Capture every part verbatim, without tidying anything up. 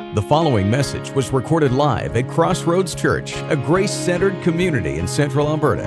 The following message was recorded live at Crossroads Church, a grace-centered community in Central Alberta.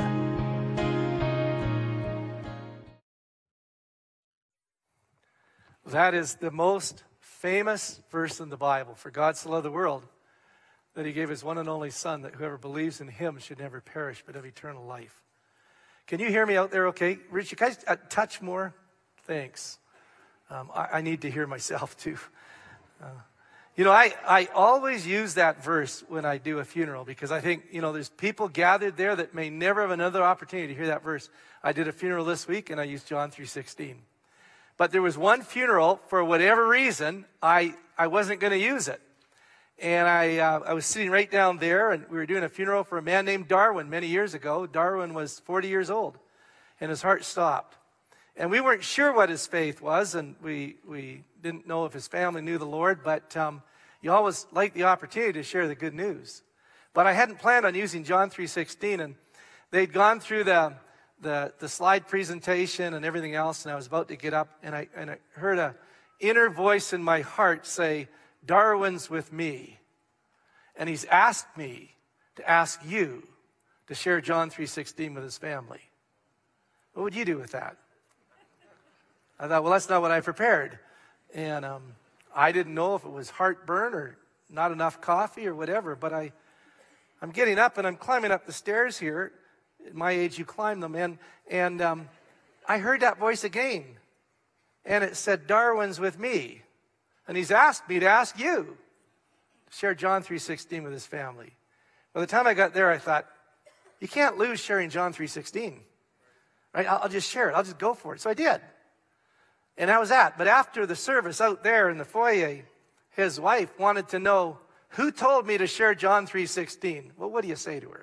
That is the most famous verse in the Bible. For God so loved the world that he gave his one and only Son, that whoever believes in him should never perish but have eternal life. Can you hear me out there okay? Rich, you guys uh, touch more? Thanks. Um, I, I need to hear myself too. Uh, you know, I, I always use that verse when I do a funeral because I think, you know, there's people gathered there that may never have another opportunity to hear that verse. I did a funeral this week and I used John three sixteen. But there was one funeral, for whatever reason, I, I wasn't going to use it. And I uh, I was sitting right down there, and we were doing a funeral for a man named Darwin many years ago. Darwin was forty years old, and his heart stopped. And we weren't sure what his faith was, and we, we didn't know if his family knew the Lord, but um, you always like the opportunity to share the good news. But I hadn't planned on using John three sixteen, and they'd gone through the... The, the slide presentation and everything else, and I was about to get up, and I, and I heard a inner voice in my heart say, Darwin's with me. And he's asked me to ask you to share John three sixteen with his family. What would you do with that? I thought, well, that's not what I prepared. And um, I didn't know if it was heartburn or not enough coffee or whatever, but I, I'm getting up and I'm climbing up the stairs here. At my age, you climb them. And, and um, I heard that voice again. And it said, Darwin's with me. And he's asked me to ask you to share John three sixteen with his family. By the time I got there, I thought, you can't lose sharing John three sixteen. Right? I'll, I'll just share it. I'll just go for it. So I did. And that was that. But after the service out there in the foyer, his wife wanted to know, who told me to share John three sixteen? Well, what do you say to her?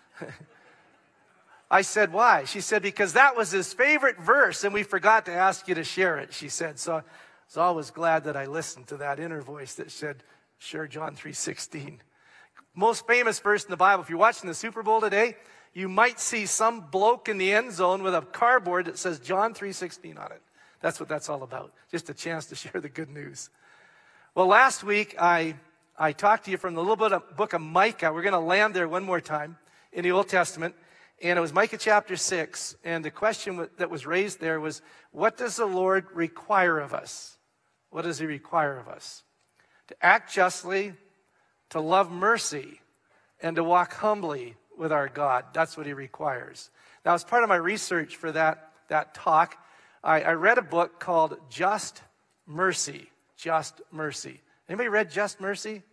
I said, why? She said, because that was his favorite verse, and we forgot to ask you to share it, she said. So I was always glad that I listened to that inner voice that said, share John three sixteen. Most famous verse in the Bible. If you're watching the Super Bowl today, you might see some bloke in the end zone with a cardboard that says John three sixteen on it. That's what that's all about. Just a chance to share the good news. Well, last week, I, I talked to you from the little bit of book of Micah. We're going to land there one more time in the Old Testament. And it was Micah chapter six, and the question that was raised there was, what does the Lord require of us? What does he require of us? To act justly, to love mercy, and to walk humbly with our God. That's what he requires. Now, as part of my research for that, that talk, I, I read a book called Just Mercy. Just Mercy. Anybody read Just Mercy?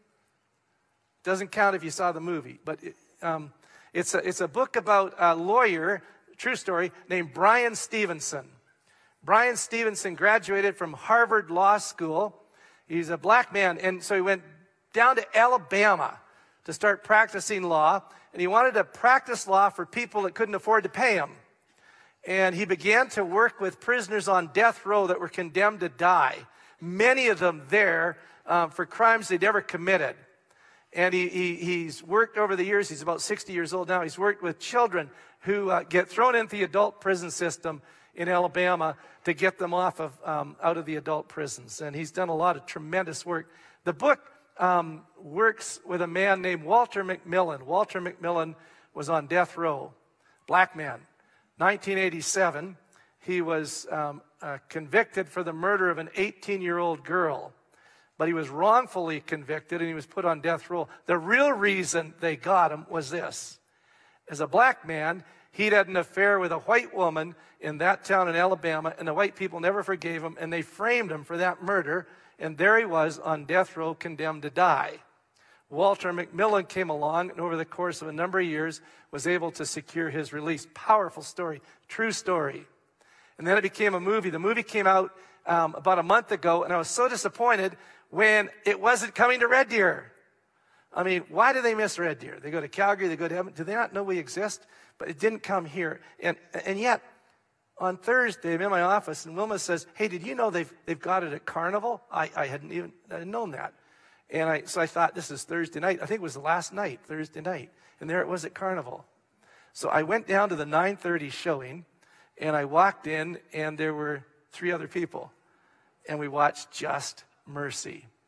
Doesn't count if you saw the movie, but... It, um, It's a, it's a book about a lawyer, true story, named Bryan Stevenson. Bryan Stevenson graduated from Harvard Law School. He's a black man, and so he went down to Alabama to start practicing law, and he wanted to practice law for people that couldn't afford to pay him. And he began to work with prisoners on death row that were condemned to die, many of them there uh, for crimes they'd never committed. And he, he, he's worked over the years, he's about sixty years old now, he's worked with children who uh, get thrown into the adult prison system in Alabama to get them off of, um, out of the adult prisons. And he's done a lot of tremendous work. The book um, works with a man named Walter McMillian. Walter McMillian was on death row, black man. nineteen eighty-seven, he was um, uh, convicted for the murder of an eighteen-year-old girl. But he was wrongfully convicted and he was put on death row. The real reason they got him was this. As a black man, he'd had an affair with a white woman in that town in Alabama, and the white people never forgave him, and they framed him for that murder, and there he was on death row, condemned to die. Walter McMillian came along, and over the course of a number of years, was able to secure his release. Powerful story, true story. And then it became a movie. The movie came out um, about a month ago, and I was so disappointed when it wasn't coming to Red Deer. I mean, why do they miss Red Deer? They go to Calgary, they go to Edmonton. Do they not know we exist? But it didn't come here. And and yet, on Thursday, I'm in my office, and Wilma says, hey, did you know they've they've got it at Carnival? I, I hadn't even I hadn't known that. And I so I thought, this is Thursday night. I think it was the last night, Thursday night. And there it was at Carnival. So I went down to the nine thirty showing, and I walked in, and there were three other people. And we watched Just Mercy.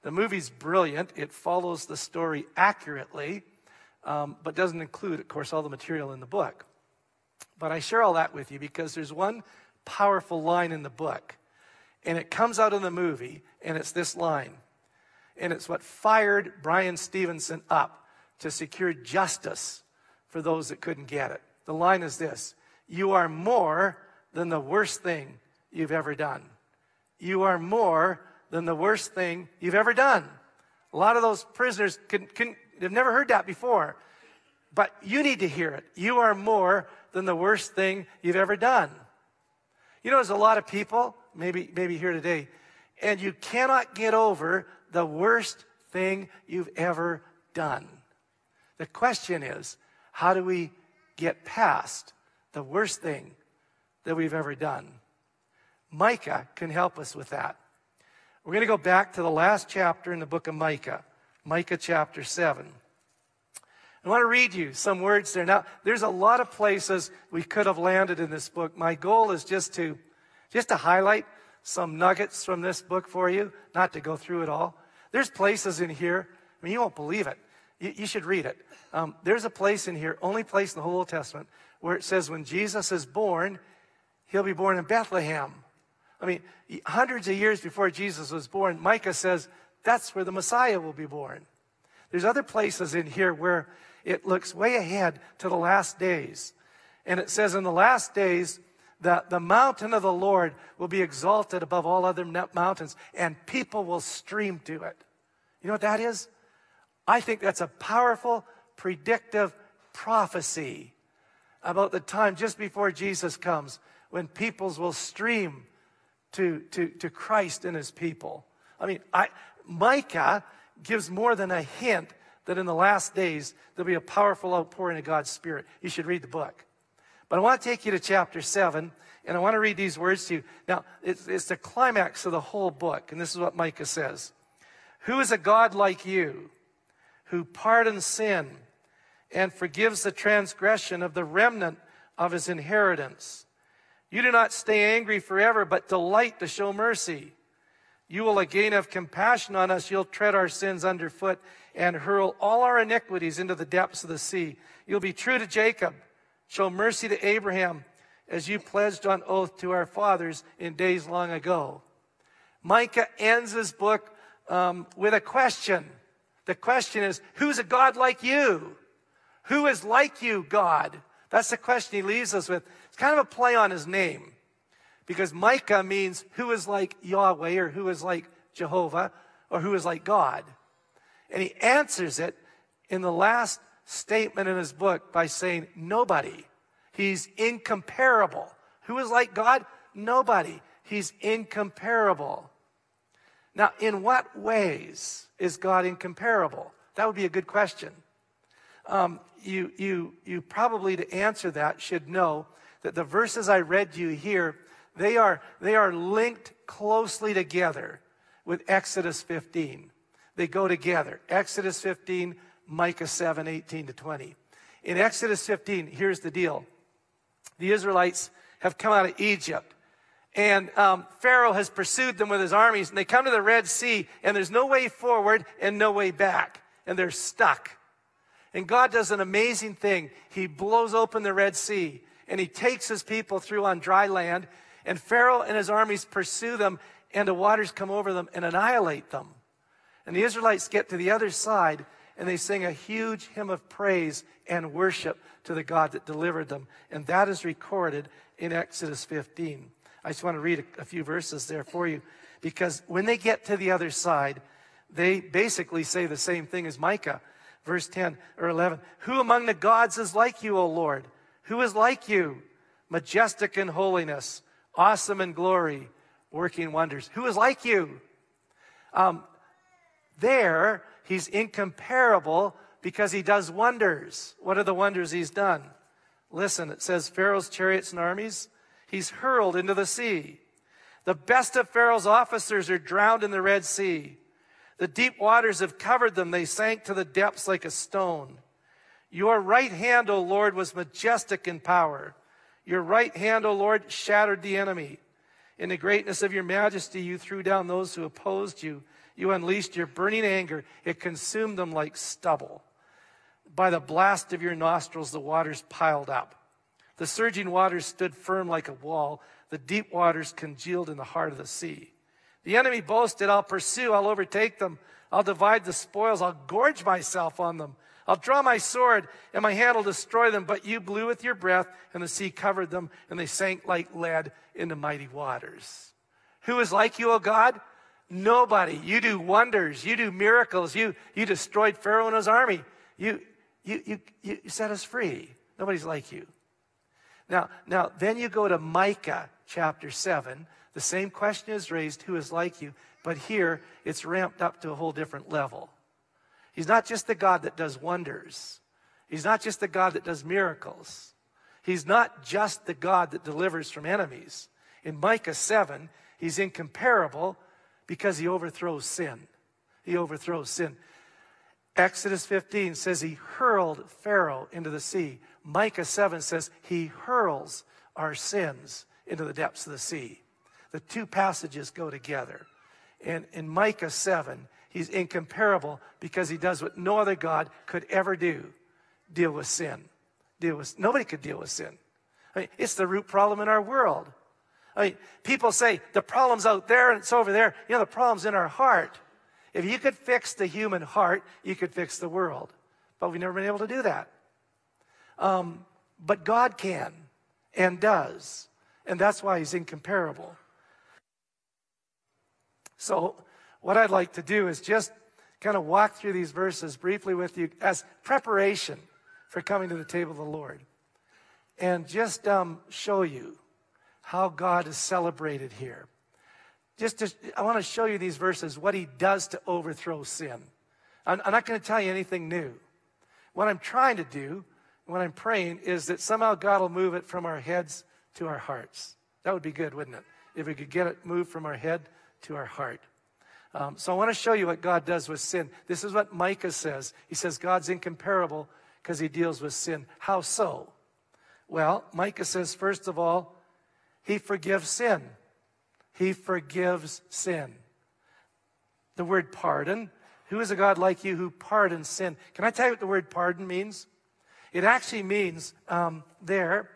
The movie's brilliant. It follows the story accurately, um, but doesn't include, of course, all the material in the book. But I share all that with you because there's one powerful line in the book, and it comes out in the movie, and it's this line. And it's what fired Brian Stevenson up to secure justice for those that couldn't get it. The line is this: you are more than the worst thing you've ever done. You are more than the worst thing you've ever done. A lot of those prisoners can, can, they've never heard that before, but you need to hear it. You are more than the worst thing you've ever done. You know, there's a lot of people, maybe, maybe here today, and you cannot get over the worst thing you've ever done. The question is, how do we get past the worst thing that we've ever done? Micah can help us with that. We're going to go back to the last chapter in the book of Micah, Micah chapter seven. I want to read you some words there. Now, there's a lot of places we could have landed in this book. My goal is just to, just to highlight some nuggets from this book for you, not to go through it all. There's places in here, I mean, you won't believe it. You, you should read it. Um, there's a place in here, only place in the whole Old Testament, where it says when Jesus is born, he'll be born in Bethlehem. I mean, hundreds of years before Jesus was born, Micah says that's where the Messiah will be born. There's other places in here where it looks way ahead to the last days. And it says in the last days that the mountain of the Lord will be exalted above all other mountains, and people will stream to it. You know what that is? I think that's a powerful, predictive prophecy about the time just before Jesus comes, when peoples will stream to, to, to Christ and his people. I mean, I, Micah gives more than a hint that in the last days there'll be a powerful outpouring of God's Spirit. You should read the book. But I want to take you to chapter seven, and I want to read these words to you. Now, it's, it's the climax of the whole book, and this is what Micah says. Who is a God like you, who pardons sin and forgives the transgression of the remnant of his inheritance? You do not stay angry forever, but delight to show mercy. You will again have compassion on us. You'll tread our sins underfoot and hurl all our iniquities into the depths of the sea. You'll be true to Jacob, show mercy to Abraham, as you pledged on oath to our fathers in days long ago. Micah ends his book um, with a question. The question is, who's a God like you? Who is like you, God? That's the question he leaves us with. It's kind of a play on his name, because Micah means who is like Yahweh, or who is like Jehovah, or who is like God. And he answers it in the last statement in his book by saying nobody. He's incomparable. Who is like God? Nobody. He's incomparable. Now, in what ways is God incomparable? That would be a good question. Um, you, you, you probably, to answer that, should know that the verses I read you here, they are, they are linked closely together with Exodus fifteen. They go together. Exodus fifteen, Micah seven, eighteen to twenty. In Exodus fifteen, here's the deal. The Israelites have come out of Egypt, and um, Pharaoh has pursued them with his armies, and they come to the Red Sea, and there's no way forward and no way back, and they're stuck. And God does an amazing thing. He blows open the Red Sea, and he takes his people through on dry land, and Pharaoh and his armies pursue them, and the waters come over them and annihilate them. And the Israelites get to the other side, and they sing a huge hymn of praise and worship to the God that delivered them. And that is recorded in Exodus fifteen. I just want to read a, a few verses there for you, because when they get to the other side, they basically say the same thing as Micah. Verse ten or eleven, who among the gods is like you, O Lord? Who is like you? Majestic in holiness, awesome in glory, working wonders. Who is like you? Um, there, he's incomparable because he does wonders. What are the wonders he's done? Listen, it says Pharaoh's chariots and armies, he's hurled into the sea. The best of Pharaoh's officers are drowned in the Red Sea. The deep waters have covered them. They sank to the depths like a stone. Your right hand, O Lord, was majestic in power. Your right hand, O Lord, shattered the enemy. In the greatness of your majesty, you threw down those who opposed you. You unleashed your burning anger. It consumed them like stubble. By the blast of your nostrils, the waters piled up. The surging waters stood firm like a wall. The deep waters congealed in the heart of the sea. The enemy boasted, I'll pursue, I'll overtake them. I'll divide the spoils, I'll gorge myself on them. I'll draw my sword, and my hand will destroy them. But you blew with your breath, and the sea covered them, and they sank like lead into mighty waters. Who is like you, O God? Nobody. You do wonders. You do miracles. You, you destroyed Pharaoh and his army. You, you, you, you set us free. Nobody's like you. Now, now, then you go to Micah chapter seven. The same question is raised, who is like you? But here, it's ramped up to a whole different level. He's not just the God that does wonders. He's not just the God that does miracles. He's not just the God that delivers from enemies. In Micah seven, he's incomparable because he overthrows sin. He overthrows sin. Exodus fifteen says he hurled Pharaoh into the sea. Micah seven says he hurls our sins into the depths of the sea. The two passages go together. And in Micah seven, he's incomparable because he does what no other God could ever do. Deal with sin. Deal with, nobody could deal with sin. I mean, it's the root problem in our world. I mean, people say the problem's out there and it's over there. You know, the problem's in our heart. If you could fix the human heart, you could fix the world. But we've never been able to do that. Um, but God can and does. And that's why he's incomparable. So what I'd like to do is just kind of walk through these verses briefly with you as preparation for coming to the table of the Lord. And just um, show you how God is celebrated here. Just to, I want to show you these verses, what he does to overthrow sin. I'm, I'm not going to tell you anything new. What I'm trying to do, what I'm praying, is that somehow God will move it from our heads to our hearts. That would be good, wouldn't it? If we could get it moved from our head to our heart. Um, so I want to show you what God does with sin. This is what Micah says. He says God's incomparable because he deals with sin. How so? Well, Micah says, first of all, he forgives sin. He forgives sin. The word pardon. Who is a God like you who pardons sin? Can I tell you what the word pardon means? It actually means um, there,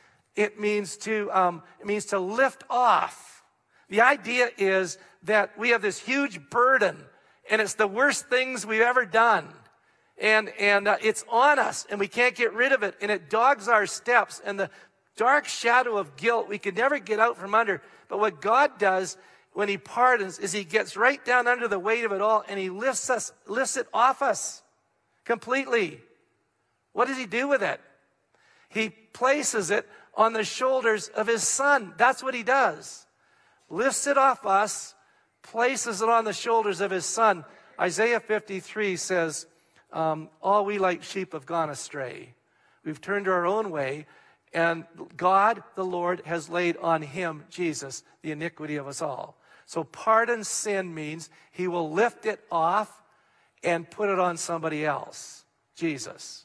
it means to um, it means to lift off. The idea is that we have this huge burden, and it's the worst things we've ever done. And, and uh, it's on us, and we can't get rid of it, and it dogs our steps, and the dark shadow of guilt we can never get out from under. But what God does when he pardons is he gets right down under the weight of it all, and he lifts us, lifts it off us completely. What does he do with it? He places it on the shoulders of his son. That's what he does. Lifts it off us, places it on the shoulders of his son. Isaiah fifty-three says, um, all we like sheep have gone astray. We've turned our own way, and God, the Lord, has laid on him, Jesus, the iniquity of us all. So pardon sin means he will lift it off and put it on somebody else, Jesus.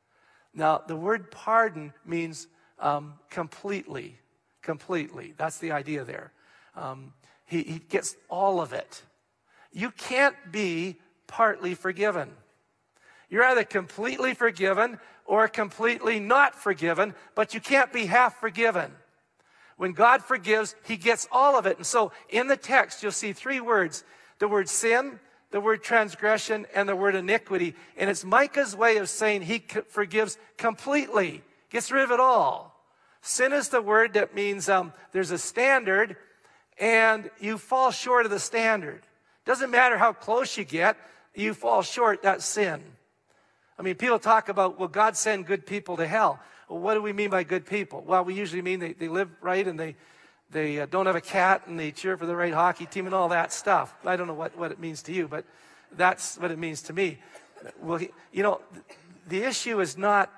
Now, the word pardon means um, completely, completely. That's the idea there. Um, he, he gets all of it. You can't be partly forgiven. You're either completely forgiven or completely not forgiven, but you can't be half forgiven. When God forgives, he gets all of it. And so in the text, you'll see three words, the word sin, the word transgression, and the word iniquity. And it's Micah's way of saying he forgives completely, gets rid of it all. Sin is the word that means um, there's a standard, and you fall short of the standard. Doesn't matter how close you get, you fall short, that's sin. I mean, people talk about, will God send good people to hell? Well, what do we mean by good people? Well, we usually mean they, they live right and they, they uh, don't have a cat and they cheer for the right hockey team and all that stuff. I don't know what, what it means to you, but that's what it means to me. Well, you know, the issue is not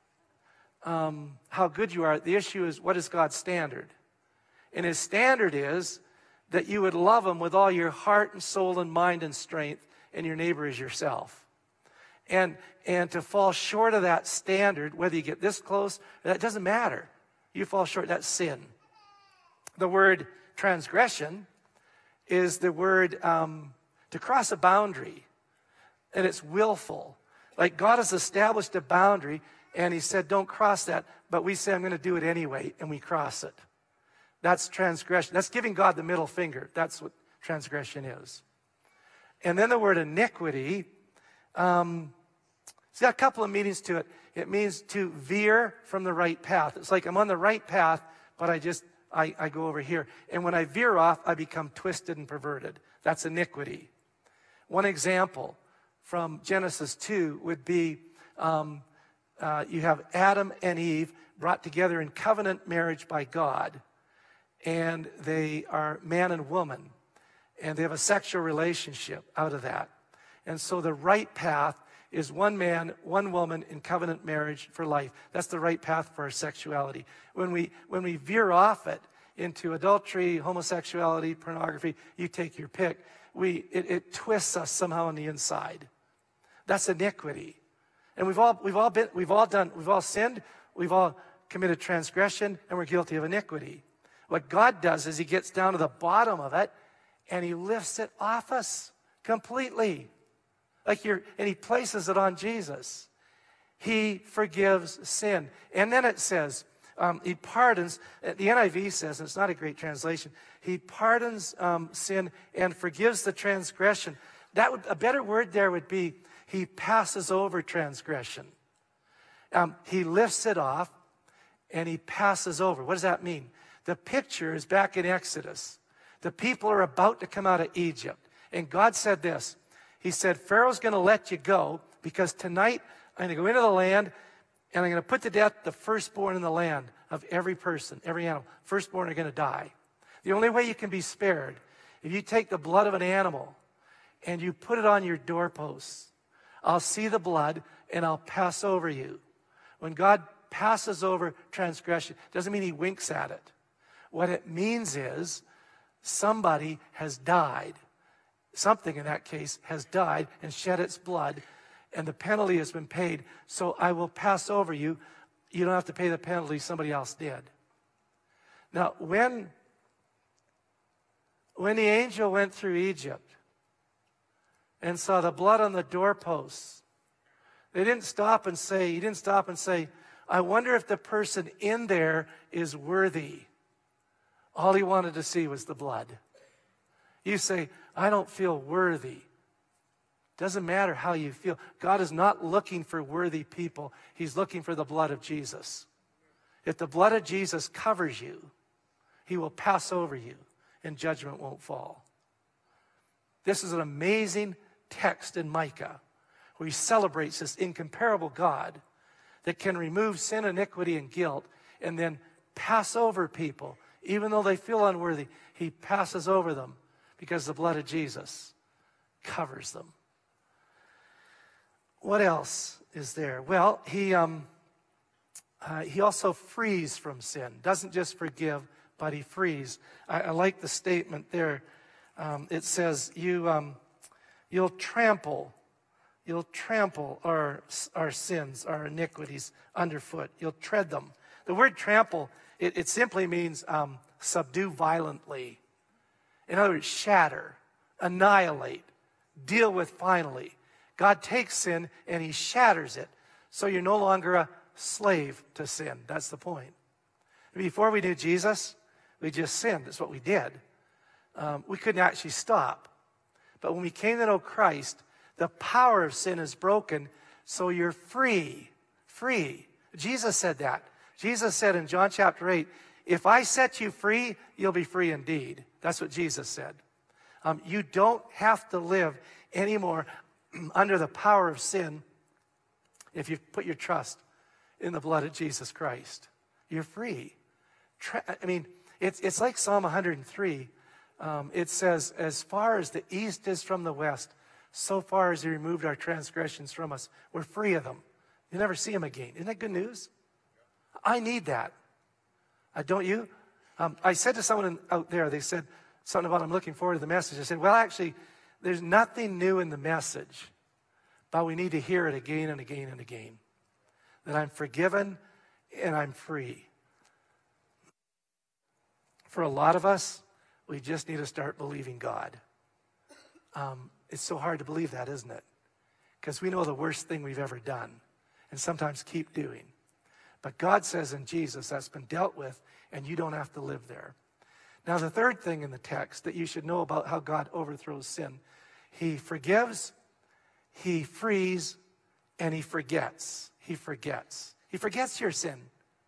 um, how good you are. The issue is, what is God's standard? And his standard is that you would love him with all your heart and soul and mind and strength, and your neighbor as yourself. And, and to fall short of that standard, whether you get this close, that doesn't matter. You fall short, that's sin. The word transgression is the word um, To cross a boundary, and it's willful. Like God has established a boundary, and he said, don't cross that. But we say, I'm going to do it anyway, and we cross it. That's transgression. That's giving God the middle finger. That's what transgression is. And then the word iniquity, um, it's got a couple of meanings to it. It means to veer from the right path. It's like I'm on the right path, but I just, I, I go over here. And when I veer off, I become twisted and perverted. That's iniquity. One example from Genesis two would be um, uh, you have Adam and Eve brought together in covenant marriage by God. And they are man and woman. And they have a sexual relationship out of that. And so the right path is one man, one woman in covenant marriage for life. That's the right path for our sexuality. When we, when we veer off it into adultery, homosexuality, pornography, you take your pick, we, it, it twists us somehow on the inside. That's iniquity. And we've all, we've all been, we've all done, we've all sinned, we've all committed transgression, and we're guilty of iniquity. What God does is he gets down to the bottom of it, and he lifts it off us completely. Like you're, and he places it on Jesus. He forgives sin. And then it says, um, he pardons, the N I V says, and it's not a great translation, he pardons um, sin and forgives the transgression. That would, a better word there would be, he passes over transgression. Um, he lifts it off, and he passes over. What does that mean? The picture is back in Exodus. The people are about to come out of Egypt. And God said this. He said, Pharaoh's going to let you go because tonight I'm going to go into the land and I'm going to put to death the firstborn in the land of every person, every animal. Firstborn are going to die. The only way you can be spared, if you take the blood of an animal and you put it on your doorposts, I'll see the blood and I'll pass over you. When God passes over transgression, doesn't mean he winks at it. What it means is somebody has died. Something in that case has died and shed its blood, and the penalty has been paid. So I will pass over you. You don't have to pay the penalty, somebody else did. Now, when, when the angel went through Egypt and saw the blood on the doorposts, they didn't stop and say, he didn't stop and say, I wonder if the person in there is worthy. All he wanted to see was the blood. You say, I don't feel worthy. Doesn't matter how you feel. God is not looking for worthy people. He's looking for the blood of Jesus. If the blood of Jesus covers you, he will pass over you and judgment won't fall. This is an amazing text in Micah where he celebrates this incomparable God that can remove sin, iniquity, and guilt and then pass over people. Even though they feel unworthy, he passes over them because the blood of Jesus covers them. What else is there? Well, he um, uh, he also frees from sin. Doesn't just forgive, but he frees. I, I like the statement there. Um, it says, "You um, you'll trample, you'll trample our our sins, our iniquities underfoot. You'll tread them." The word trample, it, it simply means um, subdue violently. In other words, shatter, annihilate, deal with finally. God takes sin and he shatters it. So you're no longer a slave to sin. That's the point. Before we knew Jesus, we just sinned. That's what we did. Um, we couldn't actually stop. But when we came to know Christ, the power of sin is broken, so you're free. Free. Jesus said that. Jesus said in John chapter eight, if I set you free, you'll be free indeed. That's what Jesus said. Um, you don't have to live anymore under the power of sin if you put your trust in the blood of Jesus Christ. You're free. Tra- I mean, it's, it's like Psalm one hundred three. Um, it says, as far as the east is from the west, so far as he removed our transgressions from us, we're free of them. You'll never see them again. Isn't that good news? I need that. Uh, don't you? Um, I said to someone out there, they said something about, I'm looking forward to the message. I said, well, actually, there's nothing new in the message, but we need to hear it again and again and again. That I'm forgiven and I'm free. For a lot of us, we just need to start believing God. Um, It's so hard to believe that, isn't it? Because we know the worst thing we've ever done and sometimes keep doing. But God says in Jesus that's been dealt with and you don't have to live there. Now, the third thing in the text that you should know about how God overthrows sin, he forgives, he frees, and he forgets. He forgets. He forgets your sin.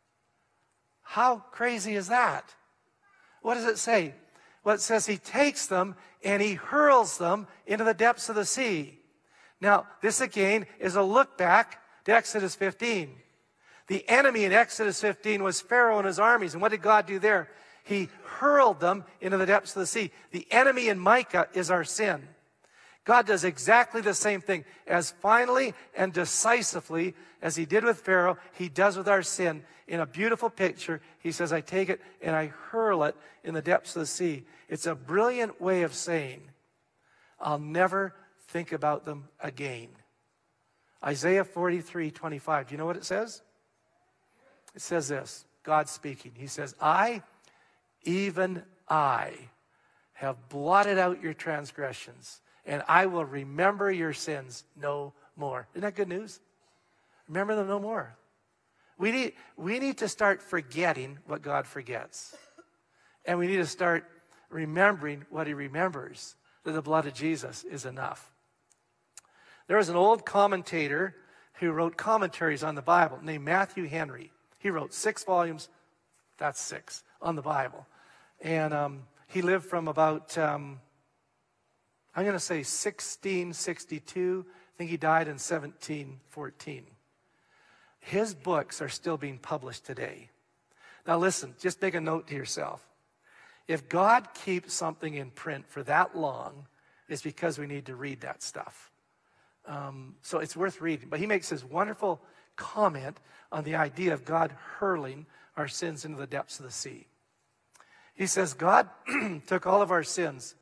How crazy is that? What does it say? Well, it says he takes them and he hurls them into the depths of the sea. Now, this again is a look back to Exodus fifteen. The enemy in Exodus fifteen was Pharaoh and his armies. And what did God do there? He hurled them into the depths of the sea. The enemy in Micah is our sin. God does exactly the same thing. As finally and decisively as he did with Pharaoh, he does with our sin. In a beautiful picture, he says, I take it and I hurl it in the depths of the sea. It's a brilliant way of saying, I'll never think about them again. Isaiah forty-three twenty-five. Do you know what it says? It says this, God speaking. He says, I, even I, have blotted out your transgressions, and I will remember your sins no more. Isn't that good news? Remember them no more. We need, we need to start forgetting what God forgets. And we need to start remembering what he remembers, that the blood of Jesus is enough. There was an old commentator who wrote commentaries on the Bible named Matthew Henry. He wrote six volumes, that's six, on the Bible. And um, he lived from about, um, I'm going to say sixteen sixty-two. I think he died in seventeen fourteen. His books are still being published today. Now listen, just make a note to yourself. If God keeps something in print for that long, it's because we need to read that stuff. Um, so it's worth reading. But he makes this wonderful comment on the idea of God hurling our sins into the depths of the sea. He says, God took all of our sins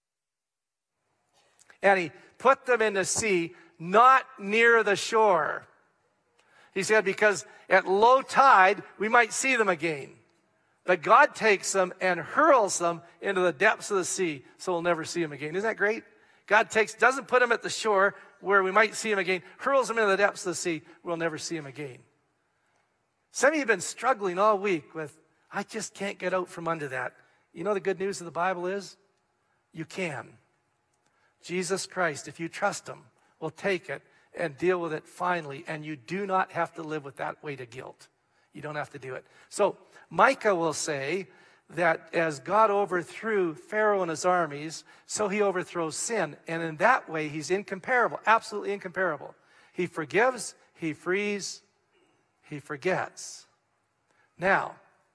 and he put them in the sea, not near the shore. He said, because at low tide, we might see them again. But God takes them and hurls them into the depths of the sea, so we'll never see them again. Isn't that great? God takes, doesn't put them at the shore where we might see them again, hurls them into the depths of the sea, we'll never see them again. Some of you have been struggling all week with, I just can't get out from under that. You know the good news of the Bible is? You can. Jesus Christ, if you trust him, will take it and deal with it finally, and you do not have to live with that weight of guilt. You don't have to do it. So Micah will say that as God overthrew Pharaoh and his armies, so he overthrows sin. And in that way, he's incomparable, absolutely incomparable. He forgives, he frees, he forgets. Now,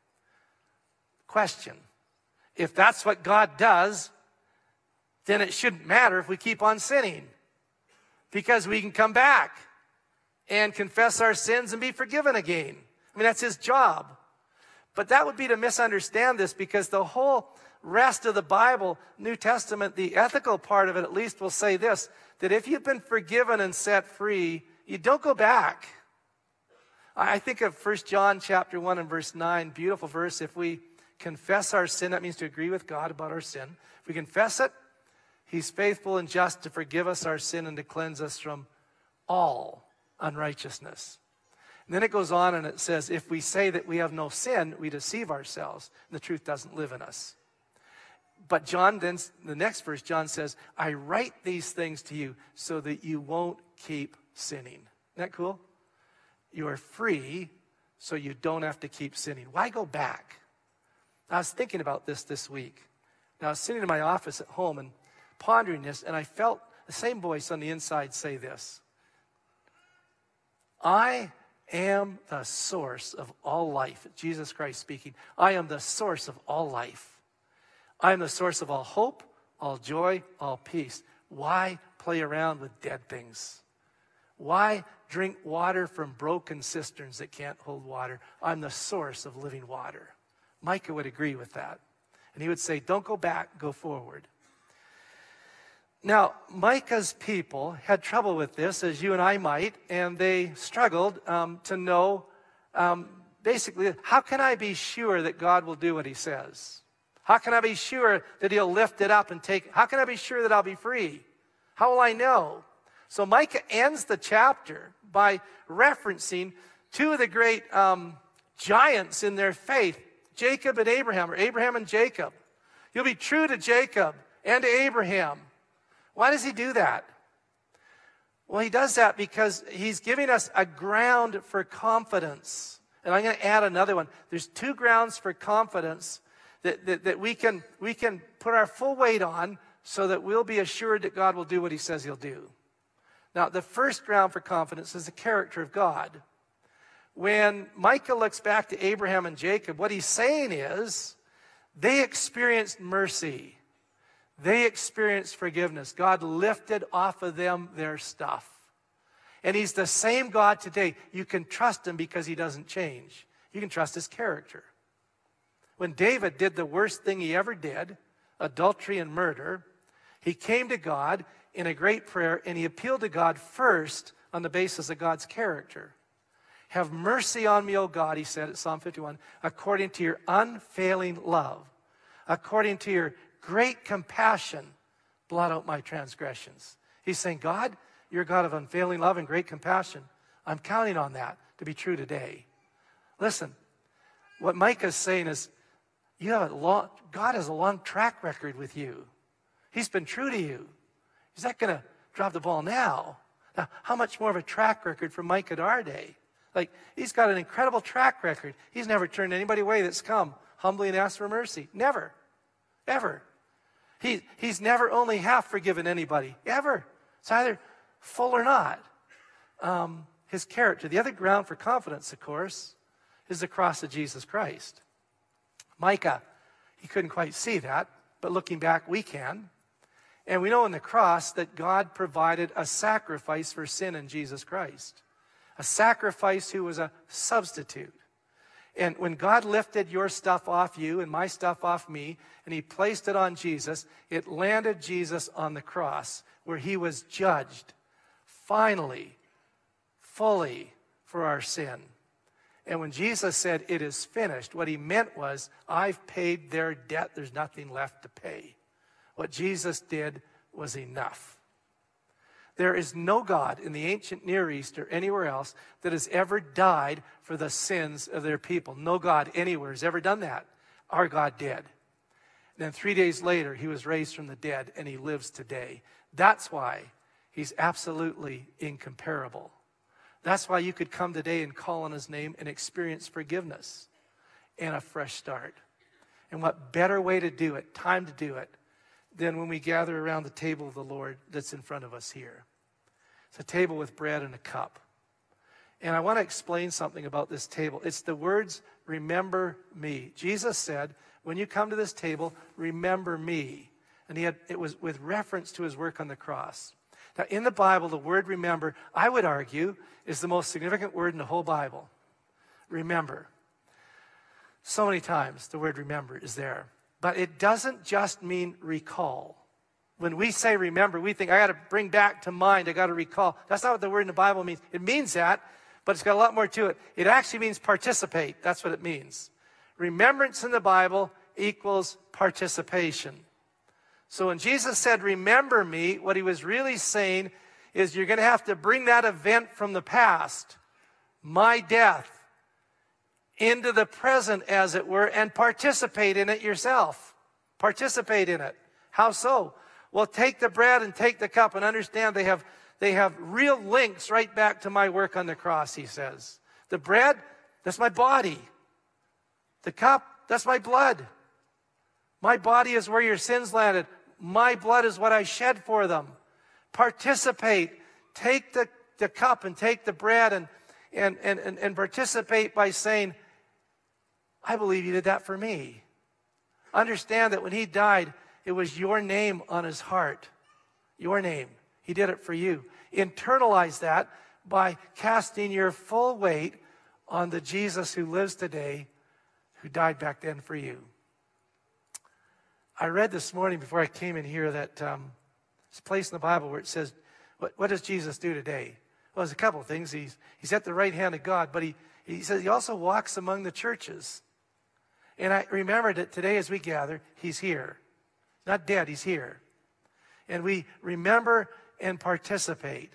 question. If that's what God does, then it shouldn't matter if we keep on sinning. Because we can come back and confess our sins and be forgiven again. I mean, that's his job. But that would be to misunderstand this, because the whole rest of the Bible, New Testament, the ethical part of it at least, will say this, that if you've been forgiven and set free, you don't go back. I think of First John chapter one and verse nine, beautiful verse. If we confess our sin, that means to agree with God about our sin. If we confess it, he's faithful and just to forgive us our sin and to cleanse us from all unrighteousness. And then it goes on and it says, if we say that we have no sin, we deceive ourselves, and the truth doesn't live in us. But John then, the next verse, John says, I write these things to you so that you won't keep sinning. Isn't that cool? You are free, so you don't have to keep sinning. Why go back? I was thinking about this this week. Now, I was sitting in my office at home and pondering this, and I felt the same voice on the inside say this. I am the source of all life. Jesus Christ speaking. I am the source of all life. I am the source of all hope, all joy, all peace. Why play around with dead things? Why drink water from broken cisterns that can't hold water? I'm the source of living water. Micah would agree with that. And he would say, don't go back, go forward. Now, Micah's people had trouble with this, as you and I might, and they struggled um, to know, um, basically, how can I be sure that God will do what he says? How can I be sure that he'll lift it up and take, how can I be sure that I'll be free? How will I know? So Micah ends the chapter by referencing two of the great um, giants in their faith, Jacob and Abraham, or Abraham and Jacob. You'll be true to Jacob and to Abraham. Why does he do that? Well, he does that because he's giving us a ground for confidence. And I'm going to add another one. There's two grounds for confidence that, that, that we can, we can put our full weight on so that we'll be assured that God will do what he says he'll do. Now, the first ground for confidence is the character of God. When Micah looks back to Abraham and Jacob, what he's saying is they experienced mercy. They experienced forgiveness. God lifted off of them their stuff. And he's the same God today. You can trust him because he doesn't change. You can trust his character. When David did the worst thing he ever did, adultery and murder, he came to God in a great prayer, and he appealed to God first on the basis of God's character. Have mercy on me, O God, he said at Psalm fifty-one, according to your unfailing love, according to your great compassion, blot out my transgressions. He's saying, God, you're a God of unfailing love and great compassion. I'm counting on that to be true today. Listen, what Micah's saying is, you have a long, God has a long track record with you. He's been true to you. He's not going to drop the ball now. Now, how much more of a track record for Micah to our day? Like, he's got an incredible track record. He's never turned anybody away that's come humbly and asked for mercy. Never. Ever. He, he's never only half forgiven anybody. Ever. It's either full or not. Um, his character. The other ground for confidence, of course, is the cross of Jesus Christ. Micah, he couldn't quite see that, but looking back, we can. And we know in the cross that God provided a sacrifice for sin in Jesus Christ. A sacrifice who was a substitute. And when God lifted your stuff off you and my stuff off me, and he placed it on Jesus, it landed Jesus on the cross where he was judged finally, fully for our sin. And when Jesus said, it is finished, what he meant was, I've paid their debt. There's nothing left to pay. What Jesus did was enough. There is no God in the ancient Near East or anywhere else that has ever died for the sins of their people. No God anywhere has ever done that. Our God did. And then three days later, he was raised from the dead, and he lives today. That's why he's absolutely incomparable. That's why you could come today and call on his name and experience forgiveness and a fresh start. And what better way to do it, time to do it, than when we gather around the table of the Lord that's in front of us here. It's a table with bread and a cup. And I want to explain something about this table. It's the words, remember me. Jesus said, when you come to this table, remember me. And he had, it was with reference to his work on the cross. Now, in the Bible, the word remember, I would argue, is the most significant word in the whole Bible. Remember. So many times the word remember is there. But it doesn't just mean recall. When we say remember, we think, I got to bring back to mind, I got to recall. That's not what the word in the Bible means. It means that, but it's got a lot more to it. It actually means participate. That's what it means. Remembrance in the Bible equals participation. So when Jesus said, remember me, what he was really saying is you're going to have to bring that event from the past, my death, into the present, as it were, and participate in it yourself. Participate in it. How so? Well, take the bread and take the cup and understand they have, they have real links right back to my work on the cross, he says. The bread, that's my body. The cup, that's my blood. My body is where your sins landed. My blood is what I shed for them. Participate. Take the, the cup and take the bread and, and, and, and, and participate by saying, I believe you did that for me. Understand that when he died, it was your name on his heart. Your name. He did it for you. Internalize that by casting your full weight on the Jesus who lives today, who died back then for you. I read this morning before I came in here that um, there's a place in the Bible where it says, what, what does Jesus do today? Well, there's a couple of things. He's, he's at the right hand of God, but he, he says he also walks among the churches. And I remember that today as we gather, he's here. Not dead, he's here. And we remember and participate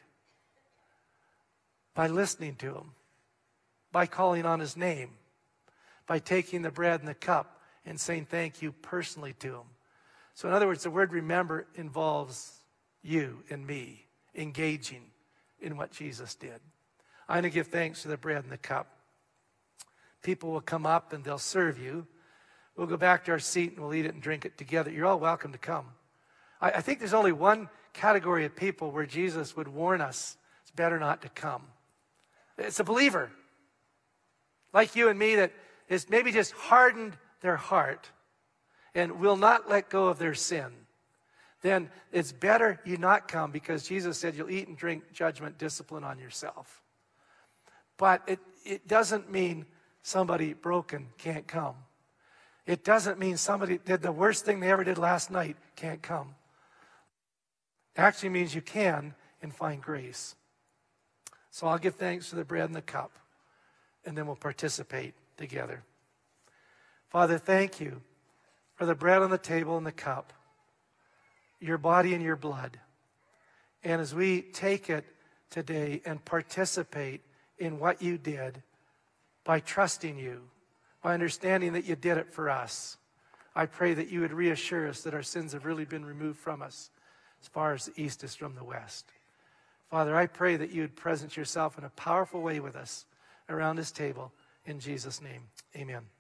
by listening to him, by calling on his name, by taking the bread and the cup and saying thank you personally to him. So in other words, the word remember involves you and me engaging in what Jesus did. I'm going to give thanks for the bread and the cup. People will come up and they'll serve you. We'll go back to our seat and we'll eat it and drink it together. You're all welcome to come. I, I think there's only one category of people where Jesus would warn us it's better not to come. It's a believer like you and me that has maybe just hardened their heart and will not let go of their sin. Then it's better you not come, because Jesus said you'll eat and drink judgment, discipline on yourself. But it, it doesn't mean somebody broken can't come. It doesn't mean somebody did the worst thing they ever did last night can't come. It actually means you can and find grace. So I'll give thanks for the bread and the cup, and then we'll participate together. Father, thank you for the bread on the table and the cup, your body and your blood. And as we take it today and participate in what you did by trusting you, by understanding that you did it for us, I pray that you would reassure us that our sins have really been removed from us as far as the east is from the west. Father, I pray that you would present yourself in a powerful way with us around this table. In Jesus' name, amen.